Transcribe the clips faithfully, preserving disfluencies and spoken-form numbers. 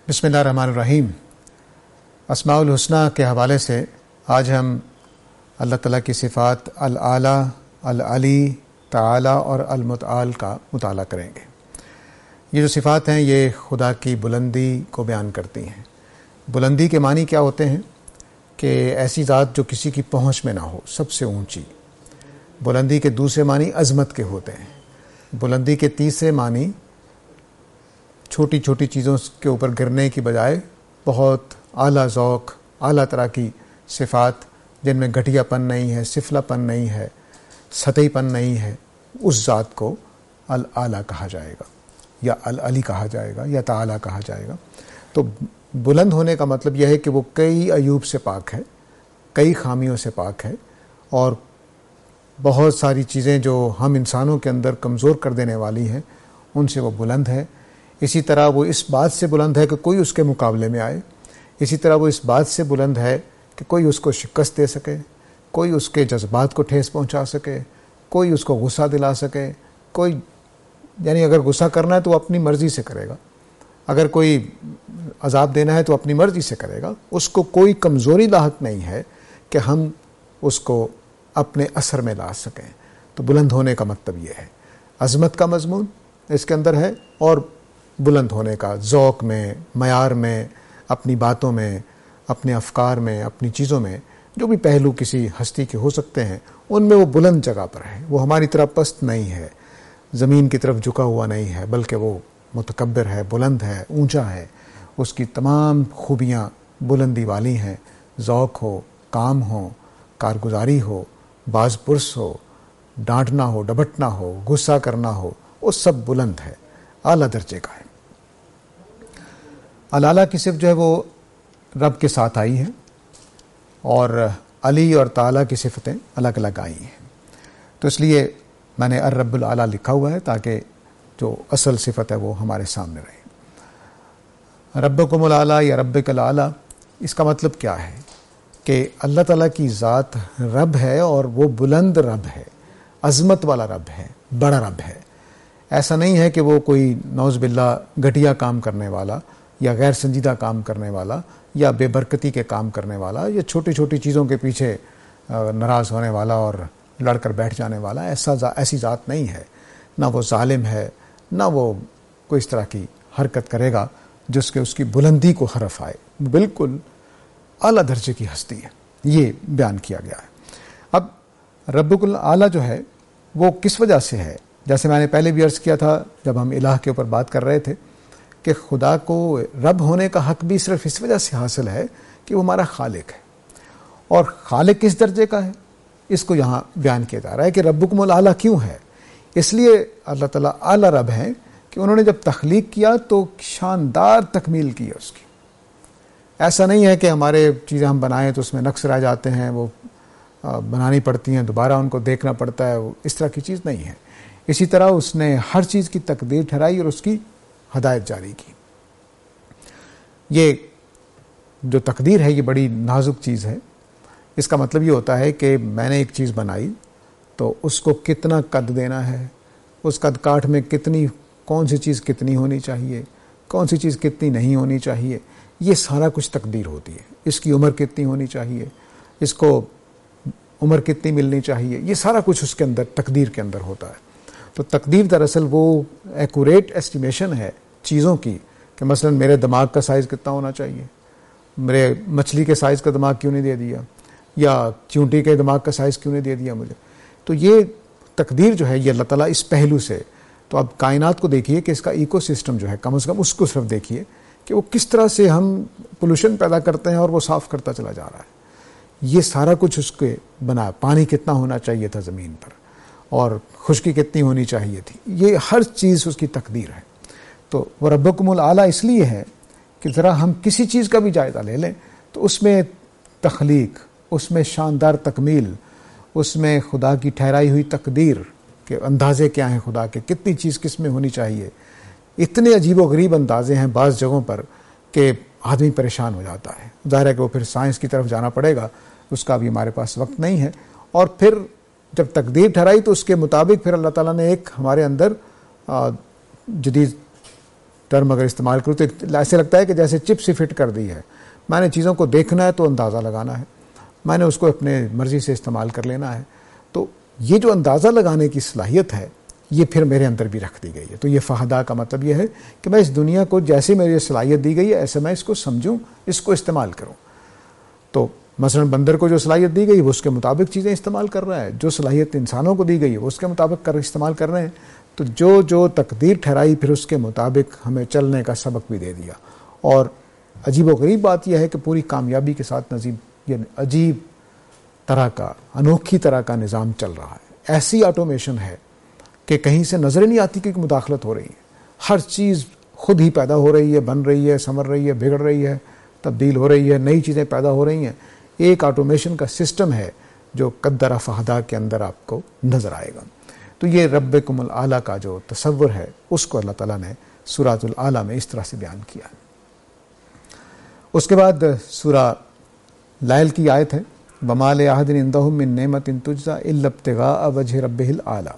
بسم اللہ الرحمن الرحیم۔ اسماء الحسنہ کے حوالے سے آج ہم اللہ تعالیٰ کی صفات الاعلیٰ، العلی، تعالی اور المتعال کا مطالعہ کریں گے۔ یہ جو صفات ہیں یہ خدا کی بلندی کو بیان کرتی ہیں۔ بلندی کے معنی کیا ہوتے ہیں؟ کہ ایسی ذات جو کسی کی پہنچ میں نہ ہو، سب سے اونچی۔ بلندی کے دوسرے معنی عظمت کے ہوتے ہیں۔ بلندی کے تیسرے معنی چھوٹی چھوٹی چیزوں کے اوپر گرنے کی بجائے بہت اعلیٰ ذوق، اعلیٰ طرح کی صفات جن میں گھٹیا پن نہیں ہے، سفلا پن نہیں ہے، سطحی پن نہیں ہے، اس ذات کو الاعلیٰ کہا جائے گا، یا العلی کہا جائے گا، یا تعالیٰ کہا جائے گا۔ تو بلند ہونے کا مطلب یہ ہے کہ وہ کئی عیوب سے پاک ہے، کئی خامیوں سے پاک ہے، اور بہت ساری چیزیں جو ہم انسانوں کے اندر کمزور کر دینے والی ہیں ان سے وہ بلند ہے۔ اسی طرح وہ اس بات سے بلند ہے کہ کوئی اس کے مقابلے میں آئے۔ اسی طرح وہ اس بات سے بلند ہے کہ کوئی اس کو شکست دے سکے، کوئی اس کے جذبات کو ٹھیس پہنچا سکے، کوئی اس کو غصہ دلا سکے، کوئی یعنی اگر غصہ کرنا ہے تو وہ اپنی مرضی سے کرے گا، اگر کوئی عذاب دینا ہے تو اپنی مرضی سے کرے گا۔ اس کو کوئی کمزوری لاحق نہیں ہے کہ ہم اس کو اپنے اثر میں لا سکیں۔ تو بلند ہونے کا مطلب یہ ہے، عظمت کا مضمون اس کے اندر ہے، اور بلند ہونے کا ذوق میں، معیار میں، اپنی باتوں میں، اپنے افکار میں، اپنی چیزوں میں جو بھی پہلو کسی ہستی کے ہو سکتے ہیں ان میں وہ بلند جگہ پر ہے۔ وہ ہماری طرح پست نہیں ہے، زمین کی طرف جھکا ہوا نہیں ہے، بلکہ وہ متکبر ہے، بلند ہے، اونچا ہے۔ اس کی تمام خوبیاں بلندی والی ہیں۔ ذوق ہو، کام ہو، کارگزاری ہو، باز پرس ہو، ڈانٹنا ہو، ڈبٹنا ہو، غصہ کرنا ہو، وہ سب بلند ہے، اعلیٰ درجے کا ہے۔ العلیٰ کی صفت جو ہے وہ رب کے ساتھ آئی ہے، اور علی اور تعالیٰ کی صفتیں الگ الگ آئی ہیں۔ تو اس لیے میں نے الرب الاعلیٰ لکھا ہوا ہے تاکہ جو اصل صفت ہے وہ ہمارے سامنے رہے۔ ربکم الاعلیٰ یا ربک الاعلیٰ، اس کا مطلب کیا ہے؟ کہ اللہ تعالیٰ کی ذات رب ہے، اور وہ بلند رب ہے، عظمت والا رب ہے، بڑا رب ہے۔ ایسا نہیں ہے کہ وہ کوئی نعوذ باللہ گھٹیا کام کرنے والا، یا غیر سنجیدہ کام کرنے والا، یا بے برکتی کے کام کرنے والا، یا چھوٹی چھوٹی چیزوں کے پیچھے ناراض ہونے والا اور لڑ کر بیٹھ جانے والا۔ ایسا ایسی ذات نہیں ہے۔ نہ وہ ظالم ہے، نہ وہ کوئی اس طرح کی حرکت کرے گا جس کے اس کی بلندی کو حرف آئے۔ بالکل اعلیٰ درجے کی ہستی ہے، یہ بیان کیا گیا ہے۔ اب ربک الاعلیٰ جو ہے وہ کس وجہ سے ہے؟ جیسے میں نے پہلے بھی عرض کیا تھا جب ہم الہ کے اوپر بات کر رہے تھے کہ خدا کو رب ہونے کا حق بھی صرف اس وجہ سے حاصل ہے کہ وہ ہمارا خالق ہے۔ اور خالق کس درجے کا ہے اس کو یہاں بیان کیا جا رہا ہے کہ ربکم الاعلیٰ کیوں ہے؟ اس لیے اللہ تعالیٰ اعلیٰ رب ہیں کہ انہوں نے جب تخلیق کیا تو شاندار تکمیل کی ہے اس کی۔ ایسا نہیں ہے کہ ہمارے چیزیں ہم بنائیں تو اس میں نقص رہ جاتے ہیں، وہ بنانی پڑتی ہیں، دوبارہ ان کو دیکھنا پڑتا ہے، وہ اس طرح کی چیز نہیں ہے۔ اسی طرح اس نے ہر چیز کی تقدیر ٹھہرائی اور اس کی ہدایت جاری کی۔ یہ جو تقدیر ہے یہ بڑی نازک چیز ہے۔ اس کا مطلب یہ ہوتا ہے کہ میں نے ایک چیز بنائی تو اس کو کتنا قد دینا ہے، اس قد کاٹ میں کتنی کون سی چیز کتنی ہونی چاہیے، کون سی چیز کتنی نہیں ہونی چاہیے، یہ سارا کچھ تقدیر ہوتی ہے۔ اس کی عمر کتنی ہونی چاہیے، اس کو عمر کتنی ملنی چاہیے، یہ سارا کچھ اس کے اندر تقدیر کے اندر ہوتا ہے۔ تو تقدیر دراصل وہ ایکوریٹ ایسٹیمیشن ہے چیزوں کی، کہ مثلا میرے دماغ کا سائز کتنا ہونا چاہیے، میرے مچھلی کے سائز کا دماغ کیوں نہیں دے دیا، یا چونٹی کے دماغ کا سائز کیوں نہیں دے دیا مجھے۔ تو یہ تقدیر جو ہے یہ اللہ تعالیٰ اس پہلو سے، تو اب کائنات کو دیکھیے کہ اس کا ایکو سسٹم جو ہے کم از کم اس کو صرف دیکھیے کہ وہ کس طرح سے ہم پولوشن پیدا کرتے ہیں اور وہ صاف کرتا چلا جا رہا ہے۔ یہ سارا کچھ اس کے بنا، پانی کتنا ہونا چاہیے تھا زمین پر، اور خشکی کتنی ہونی چاہیے تھی، یہ ہر چیز اس کی تقدیر ہے۔ تو وہ ربکم الاعلیٰ اس لیے ہے کہ ذرا ہم کسی چیز کا بھی جائزہ لے لیں تو اس میں تخلیق، اس میں شاندار تکمیل، اس میں خدا کی ٹھہرائی ہوئی تقدیر کے اندازے کیا ہیں، خدا کے کتنی چیز کس میں ہونی چاہیے، اتنے عجیب و غریب اندازے ہیں بعض جگہوں پر کہ آدمی پریشان ہو جاتا ہے۔ ظاہر ہے کہ وہ پھر سائنس کی طرف جانا پڑے گا، اس کا بھی ہمارے پاس وقت نہیں ہے۔ اور پھر جب تقدیر ٹھہرائی تو اس کے مطابق پھر اللہ تعالیٰ نے ایک ہمارے اندر جدید ٹرم اگر استعمال کروں تو ایسے لگتا ہے کہ جیسے چپ سی فٹ کر دی ہے. میں نے چیزوں کو دیکھنا ہے تو اندازہ لگانا ہے, میں نے اس کو اپنے مرضی سے استعمال کر لینا ہے. تو یہ جو اندازہ لگانے کی صلاحیت ہے یہ پھر میرے اندر بھی رکھ دی گئی ہے. تو یہ فہدا کا مطلب یہ ہے کہ میں اس دنیا کو جیسے میری صلاحیت دی گئی ہے ایسے میں اس کو سمجھوں, اس کو استعمال کروں. تو مثلا بندر کو جو صلاحیت دی گئی وہ اس کے مطابق چیزیں استعمال کر رہا ہے, جو صلاحیت انسانوں کو دی گئی ہے وہ اس کے مطابق کر استعمال کر رہے ہیں. تو جو جو تقدیر ٹھہرائی پھر اس کے مطابق ہمیں چلنے کا سبق بھی دے دیا. اور عجیب و غریب بات یہ ہے کہ پوری کامیابی کے ساتھ نصیب یہ عجیب طرح کا, انوکھی طرح کا نظام چل رہا ہے. ایسی آٹومیشن ہے کہ کہیں سے نظر نہیں آتی کہ مداخلت ہو رہی ہے. ہر چیز خود ہی پیدا ہو رہی ہے, بن رہی ہے, سمر رہی ہے, بگڑ رہی ہے, تبدیل ہو رہی ہے, نئی چیزیں پیدا ہو رہی ہیں. ایک آٹومیشن کا سسٹم ہے جو قدر فہدا کے اندر آپ کو نظر آئے گا. تو یہ ربکم الاعلیٰ کا جو تصور ہے اس کو اللہ تعالیٰ نے سورۃ الاعلیٰ میں اس طرح سے بیان کیا. اس کے بعد سورہ لیل کی آیت ہے وَمَا لِأَحَدٍ عِندَهُ مِن نِعْمَةٍ تُجْزَىٰ إِلَّا ابْتِغَاءَ وَجْهِ رَبِّهِ الْأَعْلَىٰ,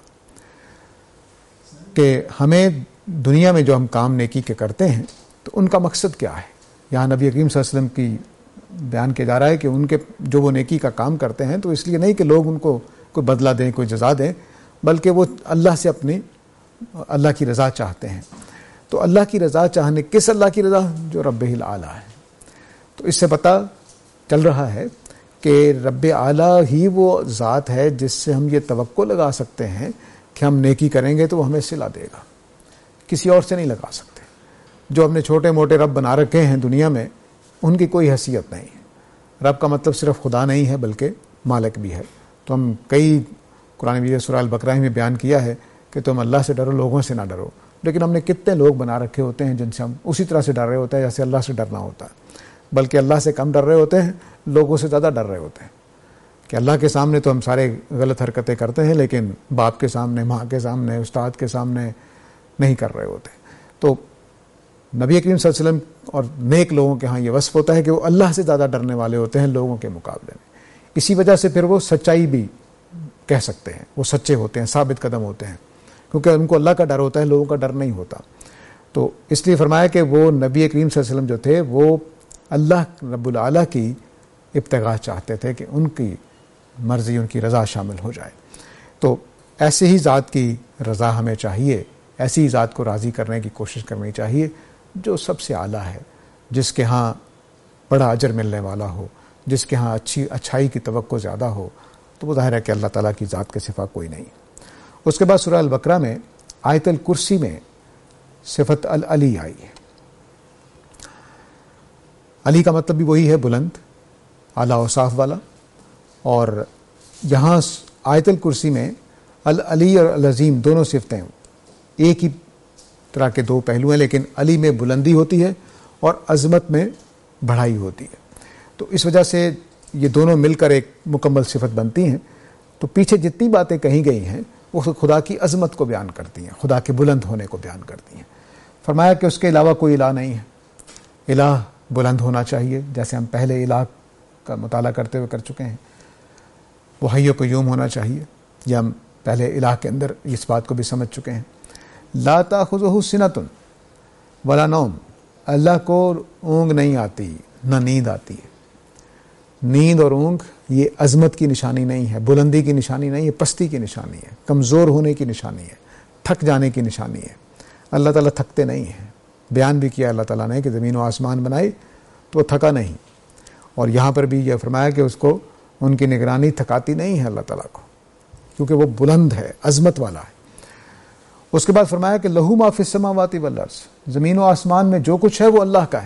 کہ ہمیں دنیا میں جو ہم کام نیکی کے کرتے ہیں تو ان کا مقصد کیا ہے. یہاں نبی کریم صلی اللہ علیہ وسلم کی بیان کیا جا رہا ہے کہ ان کے جو وہ نیکی کا کام کرتے ہیں تو اس لیے نہیں کہ لوگ ان کو کوئی بدلہ دیں, کوئی جزا دیں, بلکہ وہ اللہ سے اپنی اللہ کی رضا چاہتے ہیں. تو اللہ کی رضا چاہنے, کس اللہ کی رضا, جو رب الاعلیٰ ہے. تو اس سے پتہ چل رہا ہے کہ رب اعلیٰ ہی وہ ذات ہے جس سے ہم یہ توقع لگا سکتے ہیں کہ ہم نیکی کریں گے تو وہ ہمیں صلہ دے گا, کسی اور سے نہیں لگا سکتے. جو ہم نے چھوٹے موٹے رب بنا رکھے ہیں دنیا میں ان کی کوئی حیثیت نہیں ہے. رب کا مطلب صرف خدا نہیں ہے بلکہ مالک بھی ہے. تو ہم کئی قرآن مجید سورہ البقرہ میں بیان کیا ہے کہ تم اللہ سے ڈرو, لوگوں سے نہ ڈرو. لیکن ہم نے کتنے لوگ بنا رکھے ہوتے ہیں جن سے ہم اسی طرح سے ڈر رہے ہوتے ہیں جیسے اللہ سے ڈرنا ہوتا ہے, بلکہ اللہ سے کم ڈر رہے ہوتے ہیں, لوگوں سے زیادہ ڈر رہے ہوتے ہیں. کہ اللہ کے سامنے تو ہم سارے غلط حرکتیں کرتے ہیں لیکن باپ کے سامنے, ماں کے سامنے, استاد کے سامنے نہیں کر رہے ہوتے. تو نبی کریم صلی اللہ علیہ وسلم اور نیک لوگوں کے ہاں یہ وصف ہوتا ہے کہ وہ اللہ سے زیادہ ڈرنے والے ہوتے ہیں لوگوں کے مقابلے میں. اسی وجہ سے پھر وہ سچائی بھی کہہ سکتے ہیں, وہ سچے ہوتے ہیں, ثابت قدم ہوتے ہیں, کیونکہ ان کو اللہ کا ڈر ہوتا ہے, لوگوں کا ڈر نہیں ہوتا. تو اس لیے فرمایا کہ وہ نبی کریم صلی اللہ علیہ وسلم جو تھے وہ اللہ رب الاعلیٰ کی ابتغاء چاہتے تھے کہ ان کی مرضی, ان کی رضا شامل ہو جائے. تو ایسے ہی ذات کی رضا ہمیں چاہیے, ایسی ہی ذات کو راضی کرنے کی کوشش کرنی چاہیے جو سب سے اعلیٰ ہے, جس کے ہاں بڑا اجر ملنے والا ہو, جس کے ہاں اچھی اچھائی کی توقع زیادہ ہو. تو وہ ظاہر ہے کہ اللہ تعالیٰ کی ذات کے صفات کوئی نہیں. اس کے بعد سورہ البقرہ میں آیت الکرسی میں صفت العلی آئی ہے. علی کا مطلب بھی وہی ہے, بلند, اعلیٰ اوصاف والا. اور یہاں آیت الکرسی میں العلی اور العظیم دونوں صفتیں ایک ہی طرح کے دو پہلو ہیں, لیکن علی میں بلندی ہوتی ہے اور عظمت میں بڑھائی ہوتی ہے. تو اس وجہ سے یہ دونوں مل کر ایک مکمل صفت بنتی ہیں. تو پیچھے جتنی باتیں کہی گئی ہیں وہ خدا کی عظمت کو بیان کرتی ہیں, خدا کے بلند ہونے کو بیان کرتی ہیں. فرمایا کہ اس کے علاوہ کوئی الہ نہیں ہے. الہ بلند ہونا چاہیے, جیسے ہم پہلے الہ کا مطالعہ کرتے ہوئے کر چکے ہیں. وہ حی و قیوم ہونا چاہیے, یہ ہم پہلے الہ کے اندر اس بات کو بھی سمجھ چکے ہیں. لا تأخذہ سنۃ ولا نوم, اللہ کو اونگ نہیں آتی نہ نیند آتی ہے. نیند اور اونگ یہ عظمت کی نشانی نہیں ہے, بلندی کی نشانی نہیں ہے, پستی کی نشانی ہے, کمزور ہونے کی نشانی ہے, تھک جانے کی نشانی ہے. اللہ تعالیٰ تھکتے نہیں ہیں. بیان بھی کیا اللہ تعالیٰ نے کہ زمین و آسمان بنائی تو وہ تھکا نہیں. اور یہاں پر بھی یہ فرمایا کہ اس کو ان کی نگرانی تھکاتی نہیں ہے اللہ تعالیٰ کو, کیونکہ وہ بلند ہے, عظمت والا ہے. اس کے بعد فرمایا کہ لہو ما فی السماوات والارض, زمین و آسمان میں جو کچھ ہے وہ اللہ کا ہے.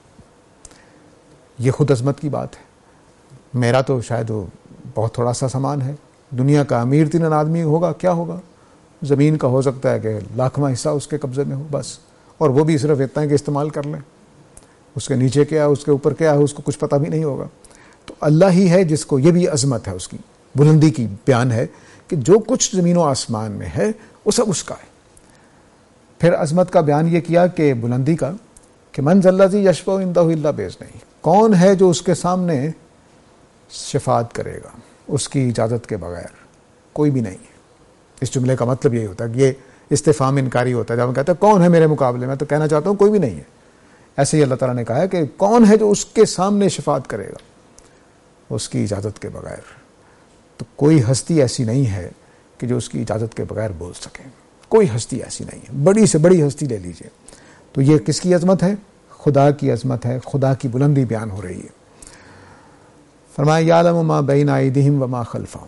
یہ خود عظمت کی بات ہے. میرا تو شاید وہ بہت تھوڑا سا سامان ہے. دنیا کا امیر ترین آدمی ہوگا, کیا ہوگا, زمین کا ہو سکتا ہے کہ لاکھواں حصہ اس کے قبضے میں ہو بس, اور وہ بھی صرف اتنا ہے کہ استعمال کر لیں. اس کے نیچے کیا ہے, اس کے اوپر کیا ہے, اس کو کچھ پتہ بھی نہیں ہوگا. تو اللہ ہی ہے جس کو, یہ بھی عظمت ہے, اس کی بلندی کی بیان ہے کہ جو کچھ زمین و آسمان میں ہے وہ سب اس کا ہے. پھر عظمت کا بیان یہ کیا کہ بلندی کا, کہ من ذا الذی یشفع عندہ الا بإذنہ, کون ہے جو اس کے سامنے شفاعت کرے گا اس کی اجازت کے بغیر, کوئی بھی نہیں ہے. اس جملے کا مطلب یہی ہوتا ہے کہ یہ استفہام انکاری ہوتا ہے. جب ہم کہتے ہیں کون ہے میرے مقابلے میں, تو کہنا چاہتا ہوں کوئی بھی نہیں ہے. ایسے ہی اللہ تعالیٰ نے کہا ہے کہ کون ہے جو اس کے سامنے شفاعت کرے گا اس کی اجازت کے بغیر. تو کوئی ہستی ایسی نہیں ہے کہ جو اس کی اجازت کے بغیر بول سکے. کوئی ہستی ایسی نہیں ہے. بڑی سے بڑی ہستی لے لیجئے. تو یہ کس کی عظمت ہے؟ خدا کی عظمت ہے, خدا کی بلندی بیان ہو رہی ہے. فرمایا یعلم ما بین ایدیہم وما خلفہم.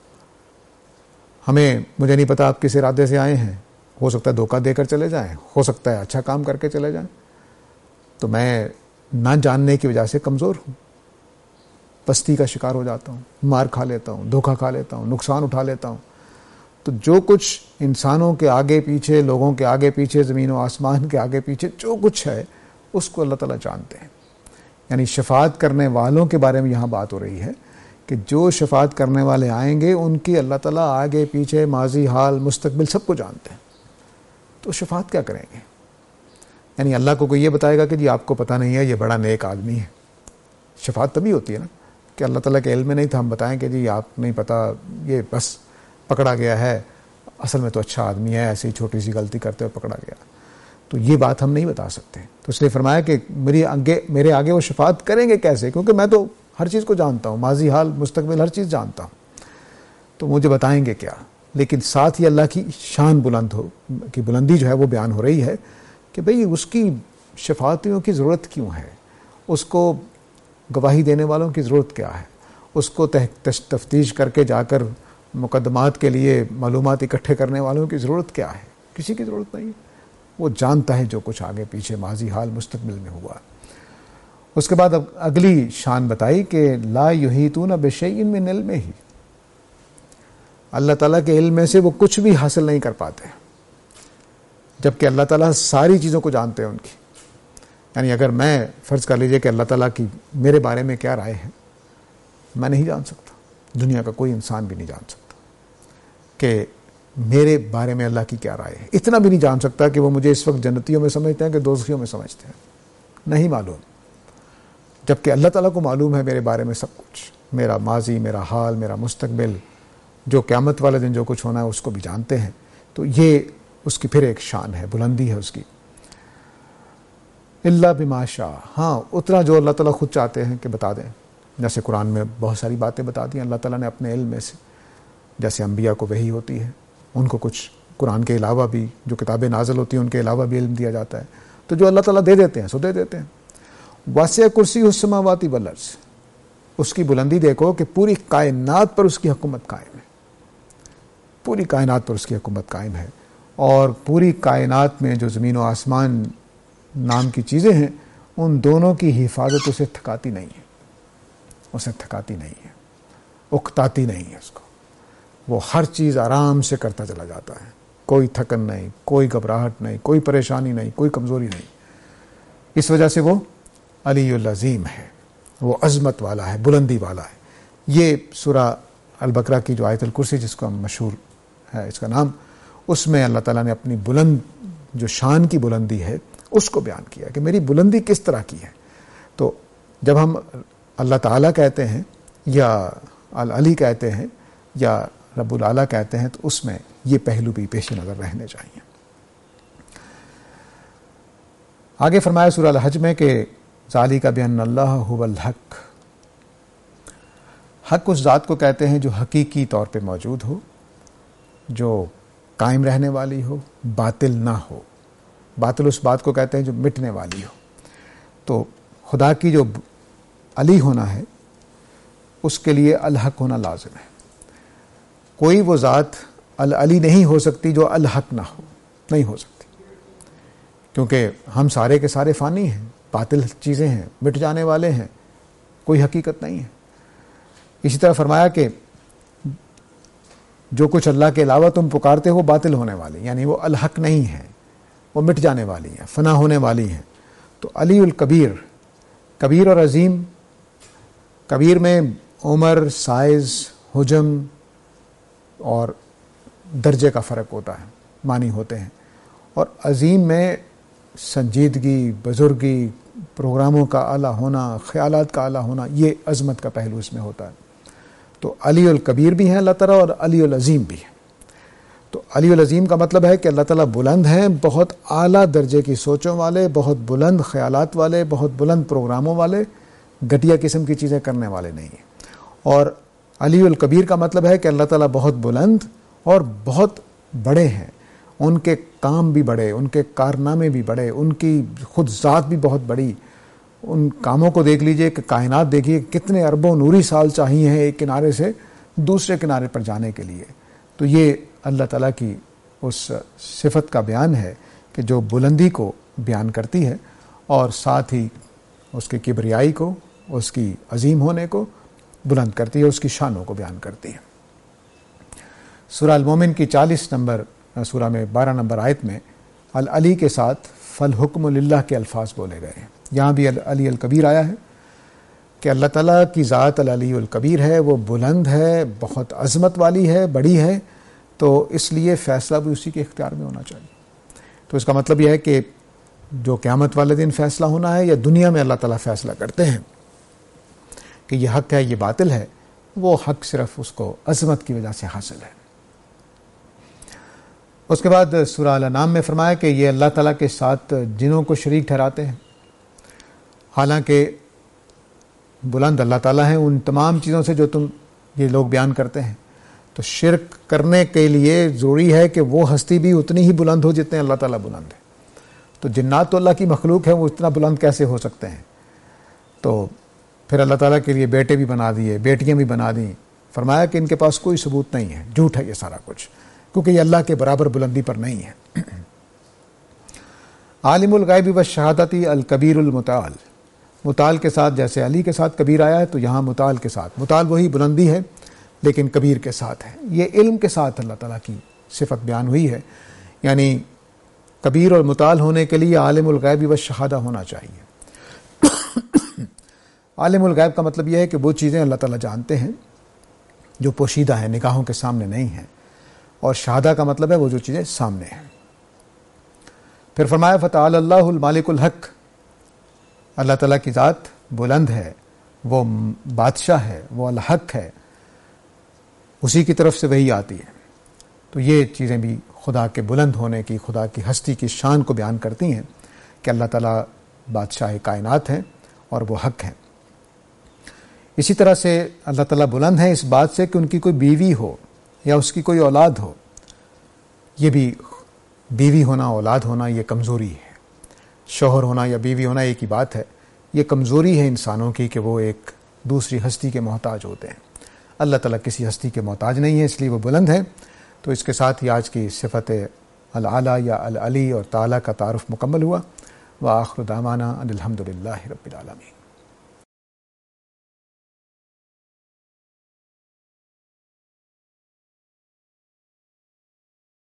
ہمیں مجھے نہیں پتا آپ کس ارادے سے آئے ہیں, ہو سکتا ہے دھوکہ دے کر چلے جائیں, ہو سکتا ہے اچھا کام کر کے چلے جائیں. تو میں نہ جاننے کی وجہ سے کمزور ہوں, پستی کا شکار ہو جاتا ہوں, مار کھا لیتا ہوں, دھوکہ کھا لیتا ہوں, نقصان اٹھا لیتا ہوں. تو جو کچھ انسانوں کے آگے پیچھے, لوگوں کے آگے پیچھے, زمین و آسمان کے آگے پیچھے جو کچھ ہے اس کو اللہ تعالیٰ جانتے ہیں. یعنی شفاعت کرنے والوں کے بارے میں یہاں بات ہو رہی ہے کہ جو شفاعت کرنے والے آئیں گے ان کی اللہ تعالیٰ آگے پیچھے, ماضی, حال, مستقبل سب کو جانتے ہیں. تو شفاعت کیا کریں گے؟ یعنی اللہ کو کوئی یہ بتائے گا کہ جی آپ کو پتہ نہیں ہے یہ بڑا نیک آدمی ہے. شفاعت تبھی ہوتی ہے نا کہ اللہ تعالیٰ کے علم میں نہیں تھا, ہم بتائیں کہ جی آپ نہیں پتہ, یہ بس پکڑا گیا ہے, اصل میں تو اچھا آدمی ہے, ایسی چھوٹی سی غلطی کرتے ہوئے پکڑا گیا. تو یہ بات ہم نہیں بتا سکتے. تو اس لیے فرمایا کہ میری آگے میرے آگے وہ شفاعت کریں گے کیسے, کیونکہ میں تو ہر چیز کو جانتا ہوں, ماضی, حال, مستقبل, ہر چیز جانتا ہوں. تو مجھے بتائیں گے کیا؟ لیکن ساتھ ہی اللہ کی شان بلند ہو, کی بلندی جو ہے وہ بیان ہو رہی ہے کہ بھئی اس کی شفاعتوں کی ضرورت کیوں ہے, اس کو گواہی دینے والوں کی ضرورت کیا ہے, اس کو تفتیش کر کے جا کر مقدمات کے لیے معلومات اکٹھے کرنے والوں کی ضرورت کیا ہے؟ کسی کی ضرورت نہیں. وہ جانتا ہے جو کچھ آگے پیچھے, ماضی, حال, مستقبل میں ہوا. اس کے بعد اب اگلی شان بتائی کہ لا یحیطون بشیء من علمہ, اللہ تعالیٰ کے علم میں سے وہ کچھ بھی حاصل نہیں کر پاتے, جبکہ اللہ تعالیٰ ساری چیزوں کو جانتے ہیں ان کی. یعنی اگر میں فرض کر لیجئے کہ اللہ تعالیٰ کی میرے بارے میں کیا رائے ہے, میں نہیں جان سکتا, دنیا کا کوئی انسان بھی نہیں جان سکتا کہ میرے بارے میں اللہ کی کیا رائے ہے. اتنا بھی نہیں جان سکتا کہ وہ مجھے اس وقت جنتیوں میں سمجھتے ہیں کہ دوزخیوں میں سمجھتے ہیں, نہیں معلوم. جبکہ اللہ تعالیٰ کو معلوم ہے میرے بارے میں سب کچھ, میرا ماضی, میرا حال, میرا مستقبل, جو قیامت والے دن جو کچھ ہونا ہے اس کو بھی جانتے ہیں. تو یہ اس کی پھر ایک شان ہے, بلندی ہے اس کی. اللہ بما شاء, ہاں اتنا جو اللہ تعالیٰ خود چاہتے ہیں کہ بتا دیں. جیسے قرآن میں بہت ساری باتیں بتا دی اللہ تعالیٰ نے اپنے علم میں سے, جیسے انبیاء کو وحی ہوتی ہے, ان کو کچھ قرآن کے علاوہ بھی جو کتابیں نازل ہوتی ہیں ان کے علاوہ بھی علم دیا جاتا ہے. تو جو اللہ تعالیٰ دے دیتے ہیں سو دے دیتے ہیں. واسع کرسی السماوات والارض, اس کی بلندی دیکھو کہ پوری کائنات پر اس کی حکومت قائم ہے, پوری کائنات پر اس کی حکومت قائم ہے. اور پوری کائنات میں جو زمین و آسمان نام کی چیزیں ہیں ان دونوں کی حفاظت اسے تھکاتی نہیں ہے, اسے تھکاتی نہیں ہے, اکتاتی نہیں ہے اس کو. وہ ہر چیز آرام سے کرتا چلا جاتا ہے, کوئی تھکن نہیں, کوئی گھبراہٹ نہیں, کوئی پریشانی نہیں, کوئی کمزوری نہیں. اس وجہ سے وہ علی العظیم ہے, وہ عظمت والا ہے, بلندی والا ہے. یہ سورہ البقرہ کی جو آیت الکرسی جس کو ہم مشہور ہے اس کا نام, اس میں اللہ تعالیٰ نے اپنی بلند جو شان کی بلندی ہے اس کو بیان کیا کہ میری بلندی کس طرح کی ہے. تو جب ہم اللہ تعالیٰ کہتے ہیں یا العلی کہتے ہیں یا رب العلیٰ کہتے ہیں تو اس میں یہ پہلو بھی پیش نظر رہنے چاہیے. آگے فرمایا سورہ الحج میں کہ ذالک بأن اللہ هو الحق, حق اس ذات کو کہتے ہیں جو حقیقی طور پہ موجود ہو, جو قائم رہنے والی ہو, باطل نہ ہو. باطل اس بات کو کہتے ہیں جو مٹنے والی ہو. تو خدا کی جو علی ہونا ہے اس کے لیے الحق ہونا لازم ہے. کوئی وہ ذات العلی نہیں ہو سکتی جو الحق نہ ہو, نہیں ہو سکتی, کیونکہ ہم سارے کے سارے فانی ہیں, باطل چیزیں ہیں, مٹ جانے والے ہیں, کوئی حقیقت نہیں ہے. اسی طرح فرمایا کہ جو کچھ اللہ کے علاوہ تم پکارتے ہو باطل ہونے والی, یعنی وہ الحق نہیں ہے, وہ مٹ جانے والی ہیں, فنا ہونے والی ہیں. تو علی الکبیر, کبیر اور عظیم, کبیر میں عمر, سائز, حجم اور درجے کا فرق ہوتا ہے, معنی ہوتے ہیں. اور عظیم میں سنجیدگی, بزرگی, پروگراموں کا اعلیٰ ہونا, خیالات کا اعلیٰ ہونا, یہ عظمت کا پہلو اس میں ہوتا ہے. تو علی الکبیر بھی ہیں اللہ تعالیٰ اور علی العظیم بھی ہے. تو علی العظیم کا مطلب ہے کہ اللہ تعالیٰ بلند ہیں، بہت اعلیٰ درجے کی سوچوں والے، بہت بلند خیالات والے، بہت بلند پروگراموں والے، گھٹیا قسم کی چیزیں کرنے والے نہیں ہیں۔ اور علی الکبیر کا مطلب ہے کہ اللہ تعالیٰ بہت بلند اور بہت بڑے ہیں، ان کے کام بھی بڑے، ان کے کارنامے بھی بڑے، ان کی خود ذات بھی بہت بڑی۔ ان کاموں کو دیکھ لیجئے کہ کائنات دیکھیے کتنے اربوں نوری سال چاہیے ہیں ایک کنارے سے دوسرے کنارے پر جانے کے لیے۔ تو یہ اللہ تعالیٰ کی اس صفت کا بیان ہے کہ جو بلندی کو بیان کرتی ہے اور ساتھ ہی اس کی کبریائی کو، اس کی عظیم ہونے کو بلند کرتی ہے، اس کی شانوں کو بیان کرتی ہے۔ سورہ المومن کی چالیس نمبر سورہ میں بارہ نمبر آیت میں العلی کے ساتھ فالحکم للہ کے الفاظ بولے گئے ہیں۔ یہاں بھی علی الکبیر آیا ہے کہ اللہ تعالیٰ کی ذات العلی الکبیر ہے، وہ بلند ہے، بہت عظمت والی ہے، بڑی ہے، تو اس لیے فیصلہ بھی اسی کے اختیار میں ہونا چاہیے۔ تو اس کا مطلب یہ ہے کہ جو قیامت والے دن فیصلہ ہونا ہے یا دنیا میں اللہ تعالیٰ فیصلہ کرتے ہیں کہ یہ حق ہے یہ باطل ہے، وہ حق صرف اس کو عظمت کی وجہ سے حاصل ہے۔ اس کے بعد سورہ الانعام میں فرمایا کہ یہ اللہ تعالیٰ کے ساتھ جنوں کو شریک ٹھہراتے ہیں، حالانکہ بلند اللہ تعالیٰ ہیں ان تمام چیزوں سے جو تم یہ لوگ بیان کرتے ہیں۔ تو شرک کرنے کے لیے ضروری ہے کہ وہ ہستی بھی اتنی ہی بلند ہو جتنے اللہ تعالیٰ بلند ہے۔ تو جنات تو اللہ کی مخلوق ہے، وہ اتنا بلند کیسے ہو سکتے ہیں؟ تو پھر اللہ تعالیٰ کے لیے بیٹے بھی بنا دیے، بیٹیاں بھی بنا دیں، فرمایا کہ ان کے پاس کوئی ثبوت نہیں ہے، جھوٹ ہے یہ سارا کچھ، کیونکہ یہ اللہ کے برابر بلندی پر نہیں ہے۔ عالم الغیب والشہادتی الکبیر المتعال، متعال کے ساتھ جیسے علی کے ساتھ کبیر آیا ہے تو یہاں متعال کے ساتھ، متعال وہی بلندی ہے لیکن کبیر کے ساتھ ہے۔ یہ علم کے ساتھ اللہ تعالیٰ کی صفت بیان ہوئی ہے، یعنی کبیر اور متعال ہونے کے لیے عالم الغیب والشہادہ ہونا چاہیے۔ عالم الغیب کا مطلب یہ ہے کہ وہ چیزیں اللہ تعالیٰ جانتے ہیں جو پوشیدہ ہیں، نگاہوں کے سامنے نہیں ہیں، اور شہادہ کا مطلب ہے وہ جو چیزیں سامنے ہیں۔ پھر فرمایا فتعالی اللہ المالک الحق، اللہ تعالیٰ کی ذات بلند ہے، وہ بادشاہ ہے، وہ الحق ہے، اسی کی طرف سے وہی آتی ہے۔ تو یہ چیزیں بھی خدا کے بلند ہونے کی، خدا کی ہستی کی شان کو بیان کرتی ہیں کہ اللہ تعالیٰ بادشاہ کائنات ہیں اور وہ حق ہیں۔ اسی طرح سے اللہ تعالیٰ بلند ہے اس بات سے کہ ان کی کوئی بیوی ہو یا اس کی کوئی اولاد ہو، یہ بھی بیوی ہونا، اولاد ہونا یہ کمزوری ہے۔ شوہر ہونا یا بیوی ہونا ایک ہی بات ہے، یہ کمزوری ہے انسانوں کی کہ وہ ایک دوسری ہستی کے محتاج ہوتے ہیں۔ اللہ تعالیٰ کسی ہستی کے محتاج نہیں ہے، اس لیے وہ بلند ہے۔ تو اس کے ساتھ ہی آج کی صفت العلی یا العلی اور تعالیٰ کا تعارف مکمل ہوا۔ وآخر دعوانا ان الحمد للہ رب العالمین۔